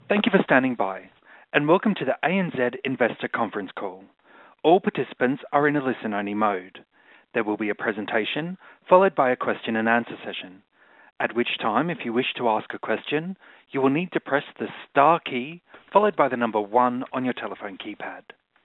Thank you for standing by, and welcome to the ANZ Investor Conference Call. All participants are in a listen-only mode. There will be a presentation followed by a question and answer session, at which time, if you wish to ask a question, you will need to press the star key followed by the number 1 on your telephone keypad.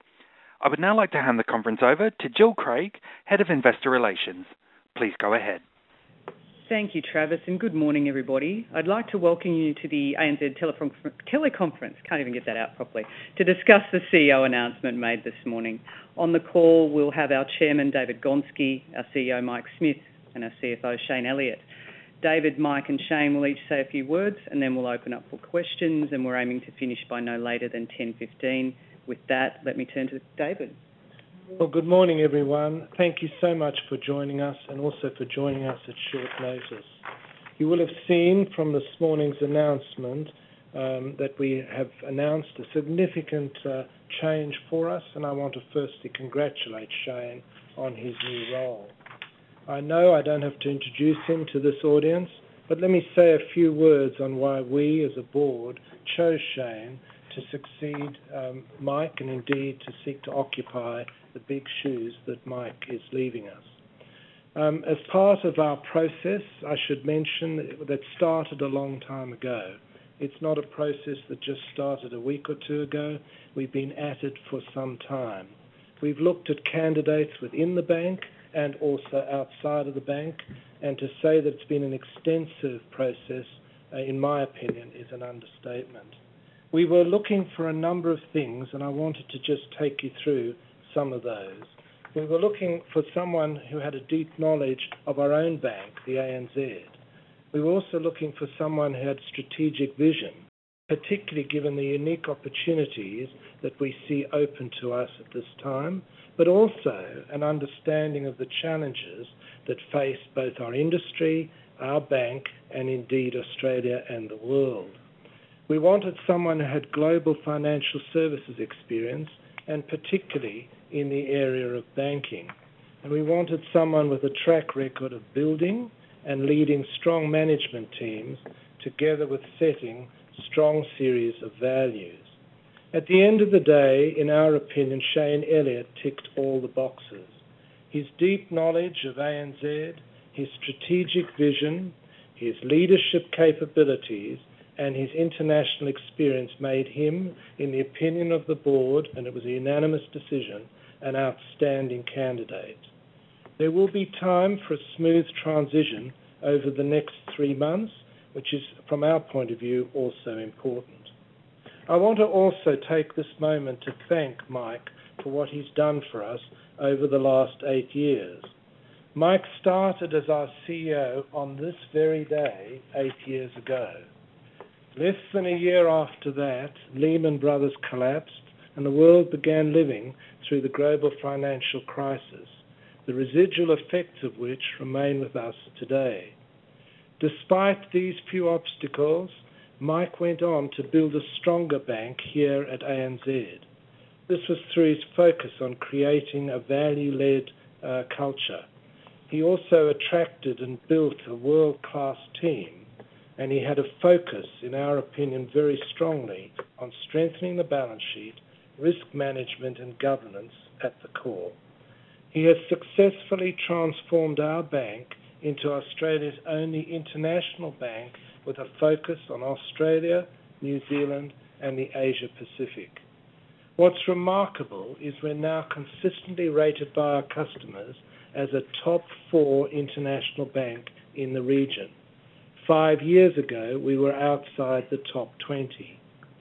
I would now like to hand the conference over to Jill Craig, Head of Investor Relations. Please go ahead. Thank you, Travis, and good morning, everybody. I'd like to welcome you to the ANZ teleconference, can't even get that out properly, to discuss the CEO announcement made this morning. On the call, we'll have our Chairman, David Gonski, our CEO, Mike Smith, and our CFO, Shayne Elliott. David, Mike and Shayne will each say a few words, and then we'll open up for questions, and we're aiming to finish by no later than 10:15. With that, let me turn to David. Well, good morning, everyone. Thank you so much for joining us and also for joining us at short notice. You will have seen from this morning's announcement that we have announced a significant change for us, and I want to firstly congratulate Shayne on his new role. I know I don't have to introduce him to this audience, but let me say a few words on why we as a board chose Shayne to succeed Mike and indeed to seek to occupy the big shoes that Mike is leaving us. As part of our process, I should mention that started a long time ago. It's not a process that just started a week or two ago. We've been at it for some time. We've looked at candidates within the bank and also outside of the bank, and to say that it's been an extensive process, in my opinion, is an understatement. We were looking for a number of things, and I wanted to just take you through some of those. We were looking for someone who had a deep knowledge of our own bank, the ANZ. We were also looking for someone who had strategic vision, particularly given the unique opportunities that we see open to us at this time, but also an understanding of the challenges that face both our industry, our bank, and indeed Australia and the world. We wanted someone who had global financial services experience, and particularly in the area of banking. And we wanted someone with a track record of building and leading strong management teams, together with setting strong series of values. At the end of the day, in our opinion, Shayne Elliott ticked all the boxes. His deep knowledge of ANZ, his strategic vision, his leadership capabilities, and his international experience made him, in the opinion of the board, and it was a unanimous decision, an outstanding candidate. There will be time for a smooth transition over the next 3 months, which is, from our point of view, also important. I want to also take this moment to thank Mike for what he's done for us over the last 8 years. Mike started as our CEO on this very day 8 years ago. Less than a year after that, Lehman Brothers collapsed and the world began living through the global financial crisis, the residual effects of which remain with us today. Despite these few obstacles, Mike went on to build a stronger bank here at ANZ. This was through his focus on creating a value-led culture. He also attracted and built a world-class team, and he had a focus, in our opinion, very strongly on strengthening the balance sheet, risk management and governance at the core. He has successfully transformed our bank into Australia's only international bank with a focus on Australia, New Zealand and the Asia Pacific. What's remarkable is we're now consistently rated by our customers as a top 4 international bank in the region. 5 years ago, we were outside the top 20.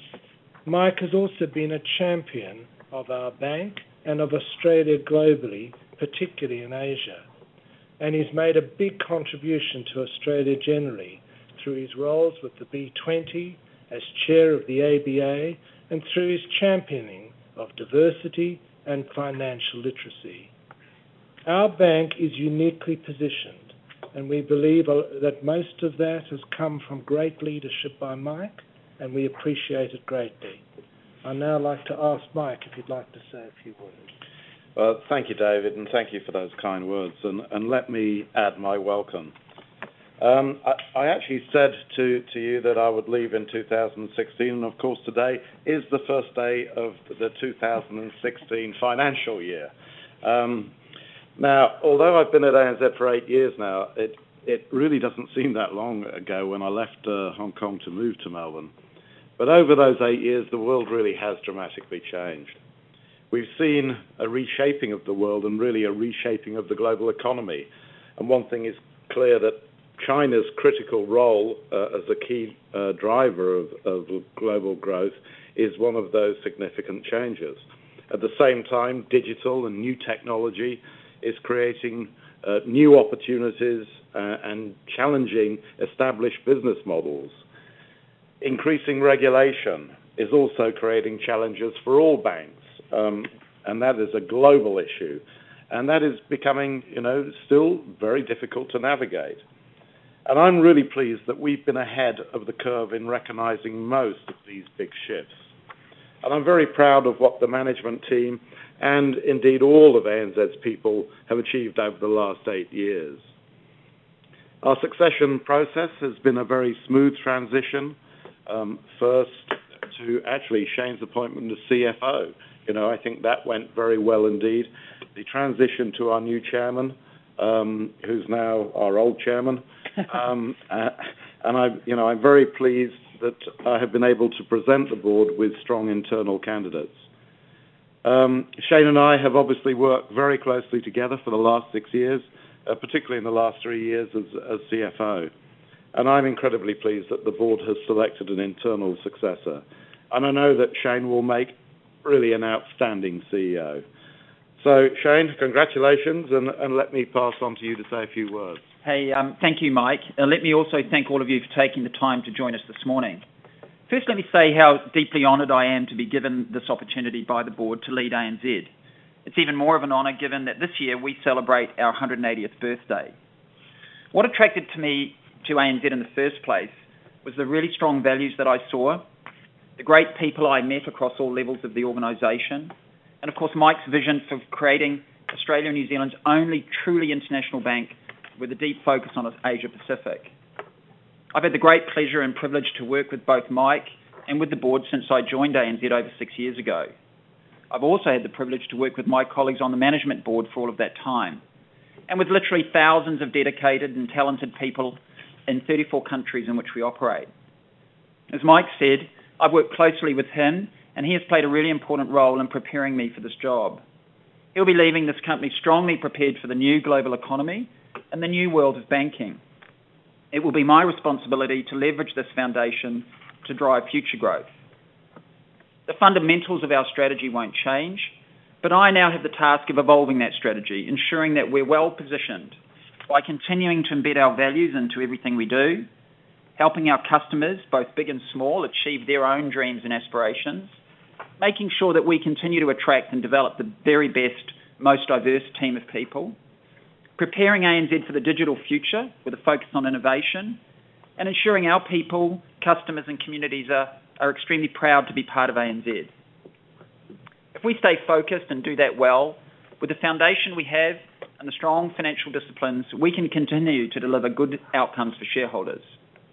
Mike has also been a champion of our bank and of Australia globally, particularly in Asia. And he's made a big contribution to Australia generally through his roles with the B20, as chair of the ABA, and through his championing of diversity and financial literacy. Our bank is uniquely positioned, and we believe that most of that has come from great leadership by Mike, and we appreciate it greatly. I'd now like to ask Mike if he'd like to say a few words. Well, thank you, David, and thank you for those kind words. And let me add my welcome. I actually said to you that I would leave in 2016, and of course today is the first day of the 2016 financial year. Now, although I've been at ANZ for 8 years now, it really doesn't seem that long ago when I left Hong Kong to move to Melbourne. But over those 8 years, the world really has dramatically changed. We've seen a reshaping of the world and really a reshaping of the global economy. And one thing is clear, that China's critical role as a key driver of global growth is one of those significant changes. At the same time, digital and new technology is creating new opportunities and challenging established business models. Increasing regulation is also creating challenges for all banks, and that is a global issue. And that is becoming, still very difficult to navigate. And I'm really pleased that we've been ahead of the curve in recognising most of these big shifts. And I'm very proud of what the management team and indeed all of ANZ's people have achieved over the last 8 years. Our succession process has been a very smooth transition. First to actually Shane's appointment as CFO. I think that went very well indeed. The transition to our new chairman, who's now our old chairman, and I'm very pleased that I have been able to present the board with strong internal candidates. Shane and I have obviously worked very closely together for the last 6 years, particularly in the last 3 years as CFO. And I'm incredibly pleased that the board has selected an internal successor. And I know that Shane will make really an outstanding CEO. So, Shane, congratulations, and let me pass on to you to say a few words. Hey, thank you, Mike. Let me also thank all of you for taking the time to join us this morning. First, let me say how deeply honoured I am to be given this opportunity by the board to lead ANZ. It's even more of an honour given that this year we celebrate our 180th birthday. What attracted me to ANZ in the first place was the really strong values that I saw, the great people I met across all levels of the organisation, and of course Mike's vision for creating Australia and New Zealand's only truly international bank with a deep focus on Asia Pacific. I've had the great pleasure and privilege to work with both Mike and with the board since I joined ANZ over 6 years ago. I've also had the privilege to work with my colleagues on the management board for all of that time, and with literally thousands of dedicated and talented people in 34 countries in which we operate. As Mike said, I've worked closely with him, and he has played a really important role in preparing me for this job. He'll be leaving this company strongly prepared for the new global economy and the new world of banking. It will be my responsibility to leverage this foundation to drive future growth. The fundamentals of our strategy won't change, but I now have the task of evolving that strategy, ensuring that we're well positioned by continuing to embed our values into everything we do, helping our customers, both big and small, achieve their own dreams and aspirations, making sure that we continue to attract and develop the very best, most diverse team of people, preparing ANZ for the digital future with a focus on innovation, and ensuring our people, customers and communities are extremely proud to be part of ANZ. If we stay focused and do that well, with the foundation we have and the strong financial disciplines, we can continue to deliver good outcomes for shareholders.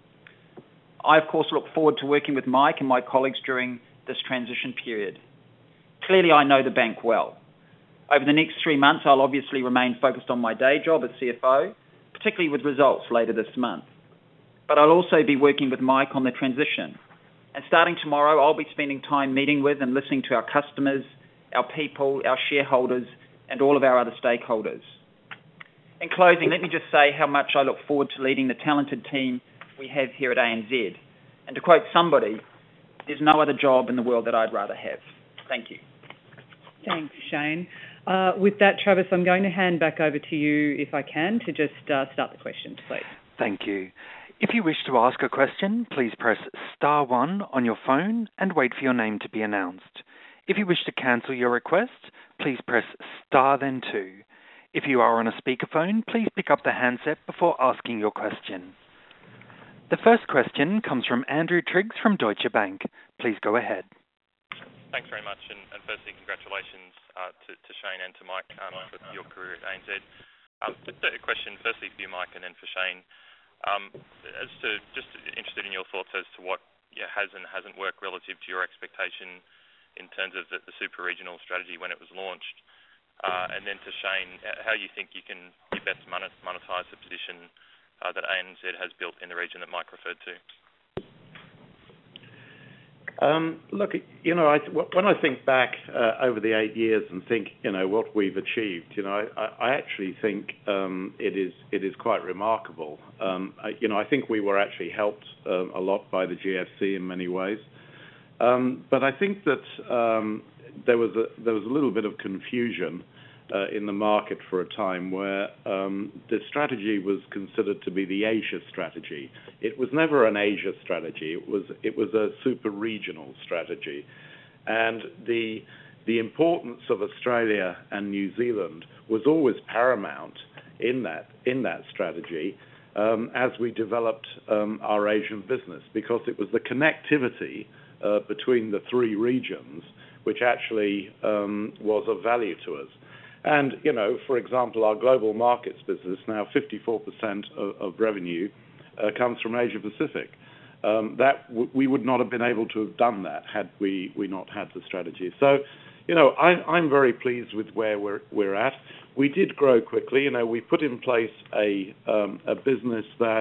I, of course, look forward to working with Mike and my colleagues during this transition period. Clearly, I know the bank well. Over the next 3 months, I'll obviously remain focused on my day job as CFO, particularly with results later this month. But I'll also be working with Mike on the transition. And starting tomorrow, I'll be spending time meeting with and listening to our customers, our people, our shareholders, and all of our other stakeholders. In closing, let me just say how much I look forward to leading the talented team we have here at ANZ. And to quote somebody, there's no other job in the world that I'd rather have. Thank you. Thanks, Shane. With that, Travis, I'm going to hand back over to you, if I can, to just start the questions, please. Thank you. If you wish to ask a question, please press star 1 on your phone and wait for your name to be announced. If you wish to cancel your request, please press star then 2. If you are on a speakerphone, please pick up the handset before asking your question. The first question comes from Andrew Triggs from Deutsche Bank. Please go ahead. Thanks very much, and firstly, congratulations to Shane and to Mike for your career at ANZ. Just a question, firstly for you, Mike, and then for Shane. As to just interested in your thoughts as to what has and hasn't worked relative to your expectation in terms of the super regional strategy when it was launched, and then to Shane, how you think you can best monetize the position that ANZ has built in the region that Mike referred to. Look, when I think back over the 8 years and think, what we've achieved, I actually think it is quite remarkable. I think we were actually helped a lot by the GFC in many ways, but I think that there was a little bit of confusion in the market for a time where the strategy was considered to be the Asia strategy. It was never an Asia strategy. It was a super regional strategy, and the importance of Australia and New Zealand was always paramount in that strategy as we developed our Asian business, because it was the connectivity between the three regions which actually was of value to us. And, for example, our global markets business, now 54% of revenue comes from Asia Pacific. We would not have been able to have done that had we not had the strategy. So, I'm very pleased with where we're at. We did grow quickly. We put in place a business that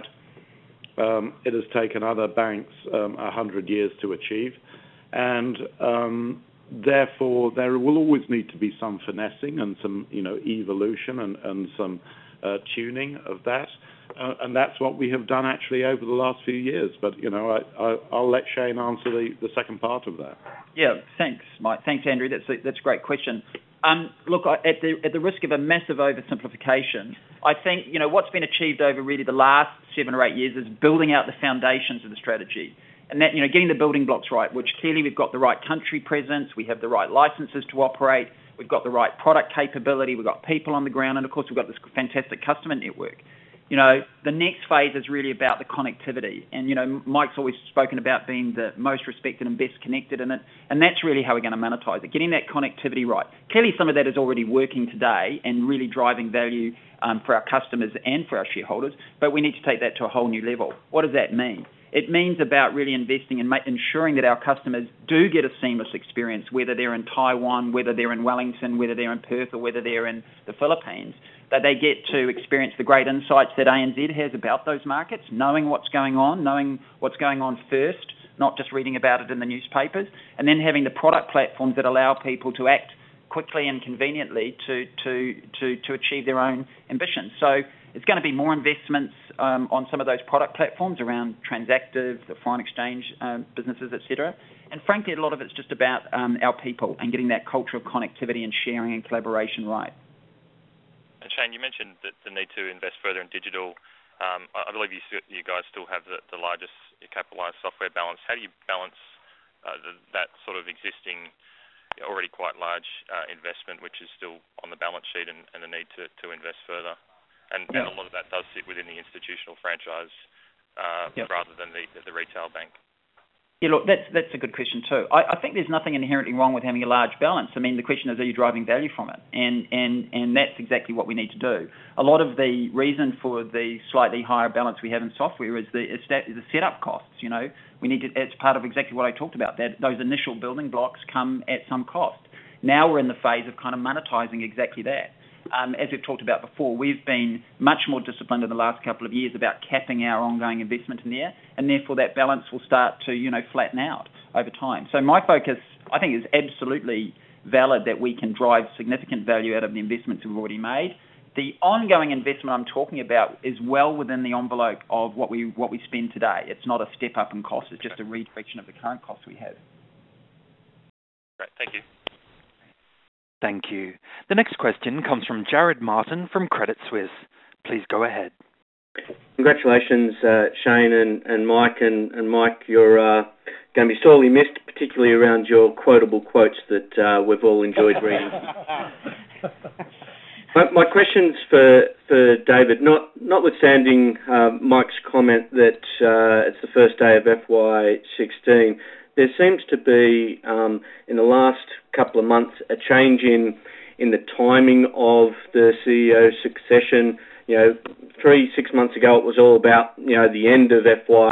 it has taken other banks 100 years to achieve. And therefore, there will always need to be some finessing and some, evolution and some tuning of that. And that's what we have done actually over the last few years. But, I'll let Shane answer the second part of that. Yeah, thanks, Mike. Thanks, Andrew. That's a great question. Look, at the risk of a massive oversimplification, I think, what's been achieved over really the last 7 or 8 years is building out the foundations of the strategy. And that, getting the building blocks right, which clearly we've got the right country presence, we have the right licenses to operate, we've got the right product capability, we've got people on the ground, and of course we've got this fantastic customer network. The next phase is really about the connectivity. And, Mike's always spoken about being the most respected and best connected in it. And that's really how we're going to monetize it, getting that connectivity right. Clearly, some of that is already working today and really driving value for our customers and for our shareholders. But we need to take that to a whole new level. What does that mean? It means about really investing and ensuring that our customers do get a seamless experience, whether they're in Taiwan, whether they're in Wellington, whether they're in Perth, or whether they're in the Philippines, that they get to experience the great insights that ANZ has about those markets, knowing what's going on first, not just reading about it in the newspapers, and then having the product platforms that allow people to act quickly and conveniently to achieve their own ambitions. So it's going to be more investments on some of those product platforms around Transactive, the foreign exchange businesses, etc. And frankly, a lot of it's just about our people and getting that culture of connectivity and sharing and collaboration right. And Shane, you mentioned the need to invest further in digital. I believe you guys still have the largest capitalised software balance. How do you balance that sort of existing, already quite large investment, which is still on the balance sheet, and the need to invest further? And a lot of that does sit within the institutional franchise rather than the retail bank. Yeah, look, that's a good question too. I think there's nothing inherently wrong with having a large balance. I mean, the question is, are you driving value from it? And that's exactly what we need to do. A lot of the reason for the slightly higher balance we have in software is the setup costs. We need to. It's part of exactly what I talked about. That those initial building blocks come at some cost. Now we're in the phase of kind of monetizing exactly that. As we've talked about before, we've been much more disciplined in the last couple of years about capping our ongoing investment in there, and therefore that balance will start to, flatten out over time. So my focus, I think, is absolutely valid that we can drive significant value out of the investments we've already made. The ongoing investment I'm talking about is well within the envelope of what we spend today. It's not a step up in cost, it's just a redirection of the current costs we have. Great, thank you. Thank you. The next question comes from Jared Martin from Credit Suisse. Please go ahead. Congratulations, Shane and Mike. And Mike, you're going to be sorely missed, particularly around your quotable quotes that we've all enjoyed reading. My question's for David. Notwithstanding Mike's comment that it's the first day of FY16, there seems to be, in the last couple of months, a change in the timing of the CEO succession. 6 months ago it was all about, the end of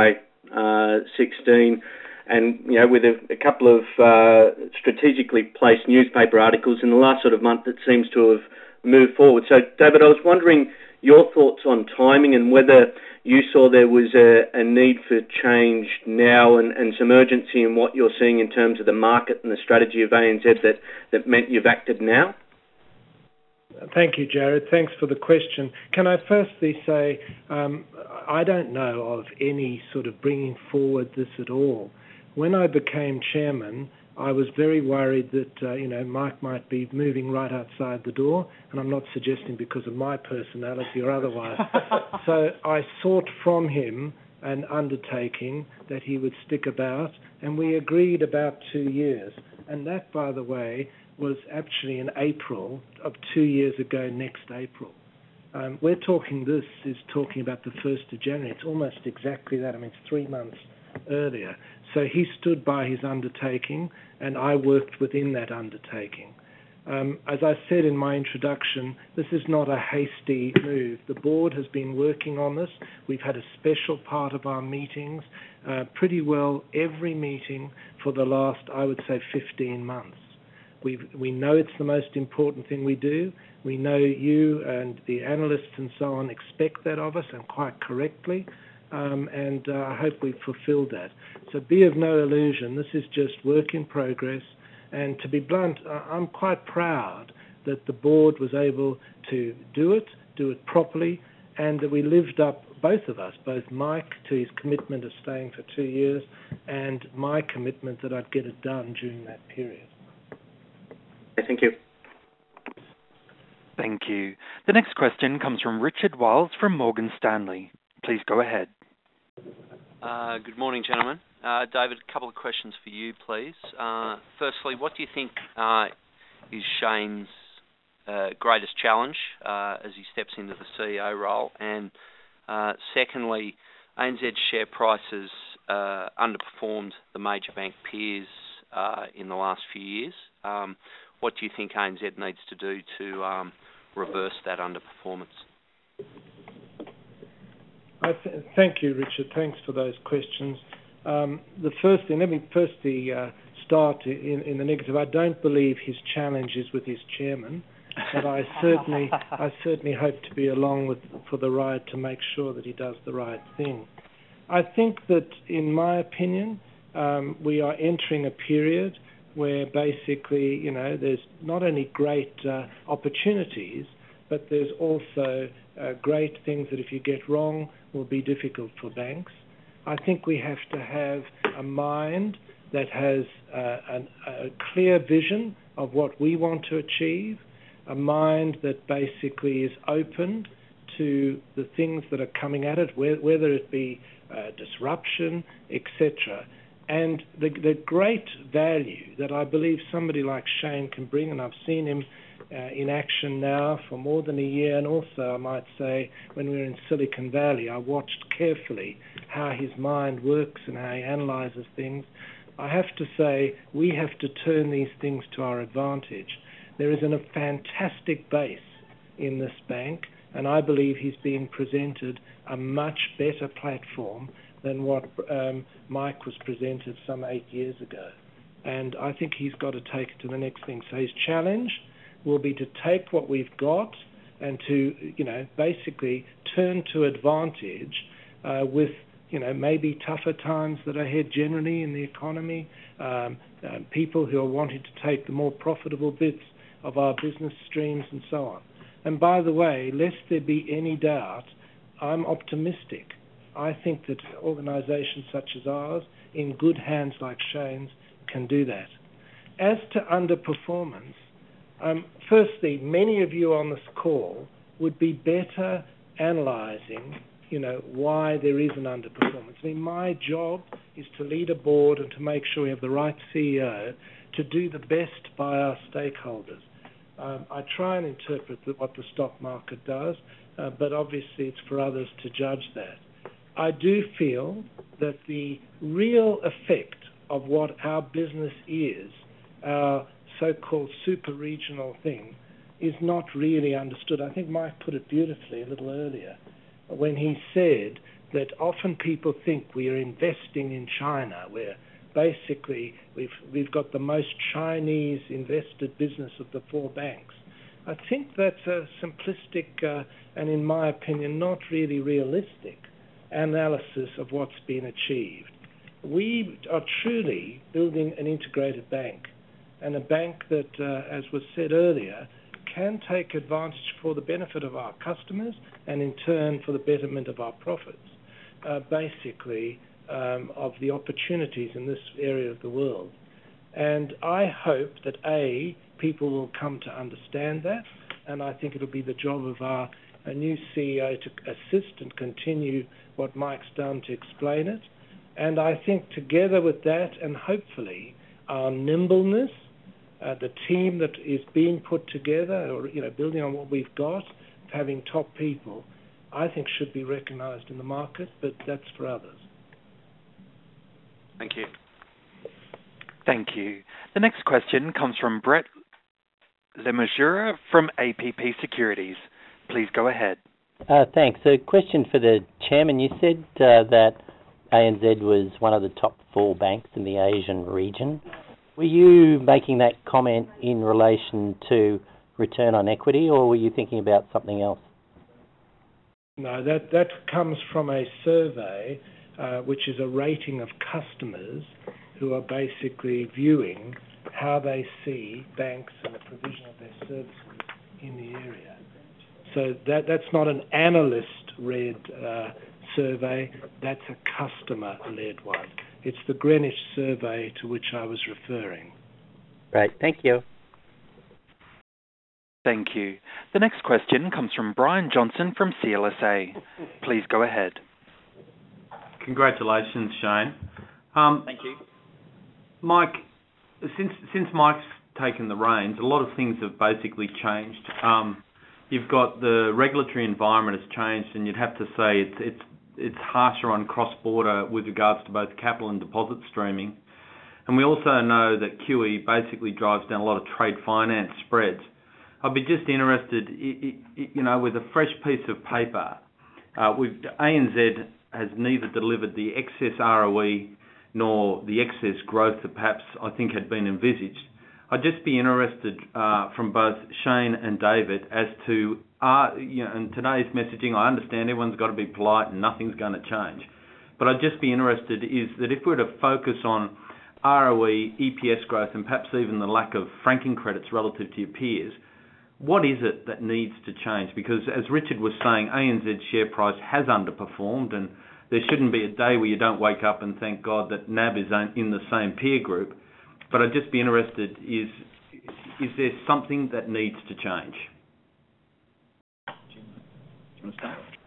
FY16, and, with a couple of strategically placed newspaper articles in the last sort of month, it seems to have moved forward. So, David, I was wondering your thoughts on timing and whether you saw there was a need for change now and some urgency in what you're seeing in terms of the market and the strategy of ANZ that meant you've acted now? Thank you, Jared. Thanks for the question. Can I firstly say I don't know of any sort of bringing forward this at all. When I became chairman, I was very worried that, Mike might be moving right outside the door, and I'm not suggesting because of my personality or otherwise. So I sought from him an undertaking that he would stick about, and we agreed about 2 years. And that, by the way, was actually in April of 2 years ago, next April. This is talking about the 1st of January. It's almost exactly that. I mean, it's 3 months earlier. So he stood by his undertaking, and I worked within that undertaking. As I said in my introduction, this is not a hasty move. The board has been working on this. We've had a special part of our meetings, pretty well every meeting for the last, I would say, 15 months. We know it's the most important thing we do. We know you and the analysts and so on expect that of us, and quite correctly. And I hope we've fulfilled that. So be of no illusion. This is just work in progress. And to be blunt, I'm quite proud that the board was able to do it properly, and that we lived up, both of us, both Mike to his commitment of staying for 2 years, and my commitment that I'd get it done during that period. Thank you. Thank you. The next question comes from Richard Wiles from Morgan Stanley. Please go ahead. Good morning, gentlemen. David, a couple of questions for you, please. Firstly, what do you think is Shane's greatest challenge as he steps into the CEO role? And secondly, ANZ's share prices underperformed the major bank peers in the last few years. What do you think ANZ needs to do to reverse that underperformance? Thank you, Richard. Thanks for those questions. The first thing, let me firstly start in the negative. I don't believe his challenge is with his chairman, but I certainly hope to be along for the ride to make sure that he does the right thing. I think that, in my opinion, we are entering a period where basically, there's not only great opportunities, but there's also great things that if you get wrong will be difficult for banks. I think we have to have a mind that has a clear vision of what we want to achieve, a mind that basically is open to the things that are coming at it, whether it be disruption, etc. And the great value that I believe somebody like Shane can bring, and I've seen him in action now for more than a year, and also I might say when we were in Silicon Valley, I watched carefully how his mind works and how he analyzes things. I have to say we have to turn these things to our advantage. There is a fantastic base in this bank, and I believe he's being presented a much better platform than what Mike was presented some 8 years ago. And I think he's got to take it to the next thing. So his challenge will be to take what we've got and to, basically turn to advantage with, maybe tougher times that are ahead generally in the economy, people who are wanting to take the more profitable bits of our business streams and so on. And by the way, lest there be any doubt, I'm optimistic. I think that organisations such as ours, in good hands like Shane's, can do that. As to underperformance, firstly, many of you on this call would be better analysing, why there is an underperformance. I mean, my job is to lead a board and to make sure we have the right CEO to do the best by our stakeholders. I try and interpret what the stock market does, but obviously it's for others to judge that. I do feel that the real effect of what our business is, our so-called super-regional thing, is not really understood. I think Mike put it beautifully a little earlier when he said that often people think we are investing in China, where basically we've got the most Chinese invested business of the 4 banks. I think that's a simplistic and, in my opinion, not really realistic analysis of what's been achieved. We are truly building an integrated bank, and a bank that, as was said earlier, can take advantage for the benefit of our customers and in turn for the betterment of our profits, of the opportunities in this area of the world. And I hope that, people will come to understand that, and I think it'll be the job of our new CEO to assist and continue what Mike's done to explain it. And I think together with that, and hopefully our nimbleness, the team that is being put together, or building on what we've got, having top people, I think should be recognised in the market, but that's for others. Thank you. Thank you. The next question comes from Brett Le Mesurier from APP Securities. Please go ahead. Thanks. A question for the chairman. You said that ANZ was one of the top 4 banks in the Asian region. Were you making that comment in relation to return on equity, or were you thinking about something else? No, that comes from a survey, which is a rating of customers who are basically viewing how they see banks and the provision of their services in the area. So that's not an analyst-read survey, that's a customer-led one. It's the Greenwich survey to which I was referring. Right, thank you. Thank you. The next question comes from Brian Johnson from CLSA. Please go ahead. Congratulations, Shane. Thank you. Mike, since Mike's taken the reins, a lot of things have basically changed. You've got the regulatory environment has changed, and you'd have to say it's harsher on cross-border with regards to both capital and deposit streaming. And we also know that QE basically drives down a lot of trade finance spreads. I'd be just interested, with a fresh piece of paper, ANZ has neither delivered the excess ROE nor the excess growth that perhaps I think had been envisaged. I'd just be interested from both Shane and David as to, in today's messaging, I understand everyone's got to be polite and nothing's going to change. But I'd just be interested is that if we were to focus on ROE, EPS growth, and perhaps even the lack of franking credits relative to your peers, what is it that needs to change? Because as Richard was saying, ANZ's share price has underperformed, and there shouldn't be a day where you don't wake up and thank God that NAB is in the same peer group. But I'd just be interested, is there something that needs to change? Do you want to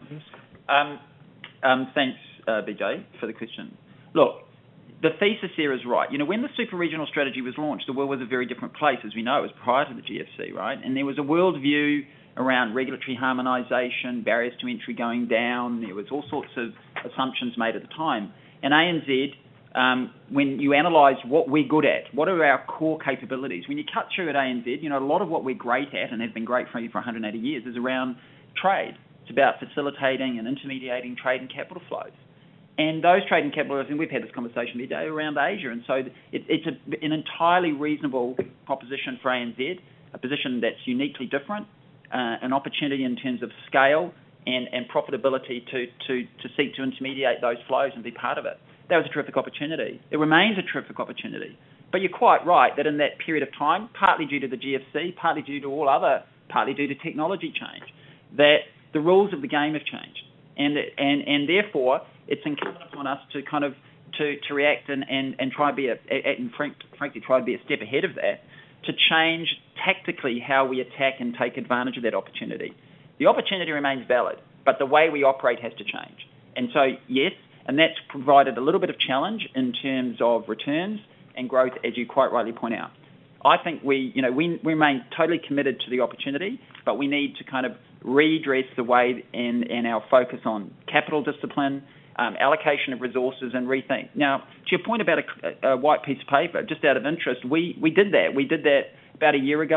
start? Thanks, BJ, for the question. Look, the thesis here is right. When the super regional strategy was launched, the world was a very different place. As we know, it was prior to the GFC, right? And there was a world view around regulatory harmonisation, barriers to entry going down. There was all sorts of assumptions made at the time. And ANZ, when you analyse what we're good at, what are our core capabilities, when you cut through at ANZ, a lot of what we're great at and have been great for 180 years is around trade. It's about facilitating and intermediating trade and capital flows. And those trade and capital flows, and we've had this conversation today, around Asia. And so it's an entirely reasonable proposition for ANZ, a position that's uniquely different, an opportunity in terms of scale and profitability to seek to intermediate those flows and be part of it. That was a terrific opportunity. It remains a terrific opportunity. But you're quite right that in that period of time, partly due to the GFC, partly due to technology change, that the rules of the game have changed. And therefore, it's incumbent upon us to kind of to react and try and frankly try to be a step ahead of that, to change tactically how we attack and take advantage of that opportunity. The opportunity remains valid, but the way we operate has to change. And so, yes, and that's provided a little bit of challenge in terms of returns and growth, as you quite rightly point out. I think we remain totally committed to the opportunity, but we need to kind of redress the way and our focus on capital discipline, allocation of resources, and rethink. Now, to your point about a white piece of paper, just out of interest, we did that. We did that about a year ago.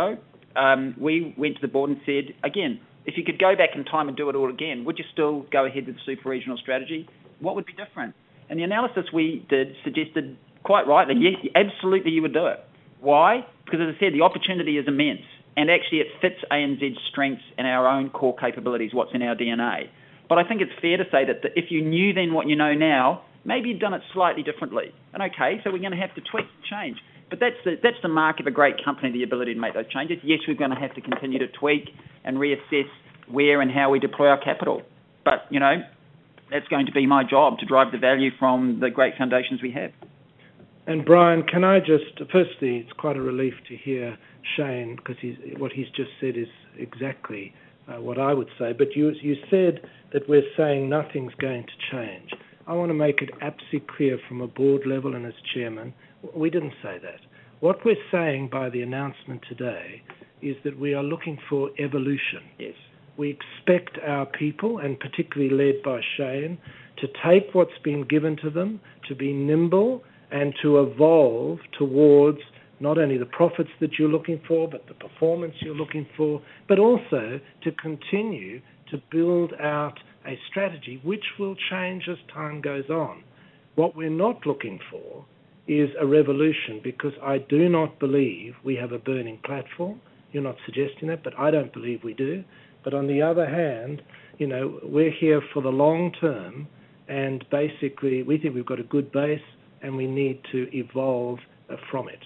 we went to the board and said, again, if you could go back in time and do it all again, would you still go ahead with the super-regional strategy? What would be different? And the analysis we did suggested, quite rightly, yes, absolutely you would do it. Why? Because, as I said, the opportunity is immense, and actually it fits ANZ's strengths and our own core capabilities, what's in our DNA. But I think it's fair to say that if you knew then what you know now, maybe you'd done it slightly differently. And okay, so we're going to have to tweak and change. But that's the mark of a great company, the ability to make those changes. Yes, we're going to have to continue to tweak and reassess where and how we deploy our capital. But, that's going to be my job, to drive the value from the great foundations we have. And Brian, can I firstly, it's quite a relief to hear Shane, because what he's just said is exactly what I would say. But you said that we're saying nothing's going to change. I want to make it absolutely clear from a board level and as chairman, we didn't say that. What we're saying by the announcement today is that we are looking for evolution. Yes. We expect our people, and particularly led by Shane, to take what's been given to them, to be nimble, and to evolve towards not only the profits that you're looking for, but the performance you're looking for, but also to continue to build out a strategy which will change as time goes on. What we're not looking for is a revolution, because I do not believe we have a burning platform. You're not suggesting that, but I don't believe we do. But on the other hand, we're here for the long term, and basically we think we've got a good base and we need to evolve from it.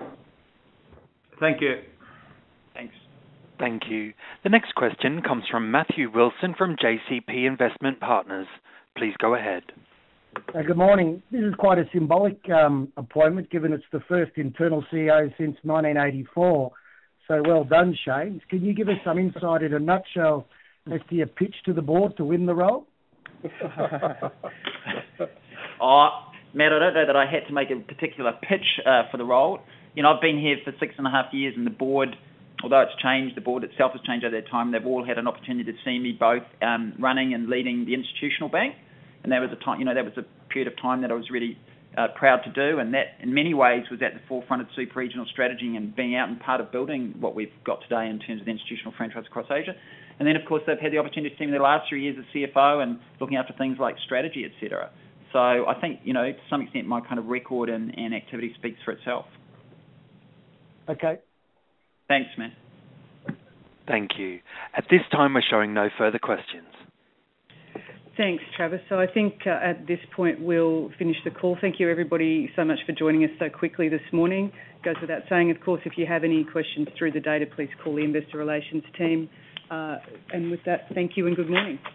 Thank you. Thanks. Thank you. The next question comes from Matthew Wilson from JCP Investment Partners. Please go ahead. Good morning. This is quite a symbolic appointment, given it's the first internal CEO since 1984. So well done, Shane. Can you give us some insight in a nutshell as to your pitch to the board to win the role? Matt, I don't know that I had to make a particular pitch for the role. I've been here for 6.5 years, and the board, although it's changed, the board itself has changed over that time. They've all had an opportunity to see me both running and leading the institutional bank, and that was a time, that was a period of time that I was really proud to do, and that in many ways was at the forefront of super regional strategy and being out and part of building what we've got today in terms of the institutional franchise across Asia. And then, of course, they've had the opportunity to see me the last 3 years as CFO and looking after things like strategy, etc. So I think, to some extent, my kind of record and activity speaks for itself. Okay. Thanks, man. Thank you. At this time, we're showing no further questions. Thanks, Travis. So I think at this point we'll finish the call. Thank you, everybody, so much for joining us so quickly this morning. It goes without saying, of course, if you have any questions through the data, please call the Investor Relations team. And with that, thank you and good morning.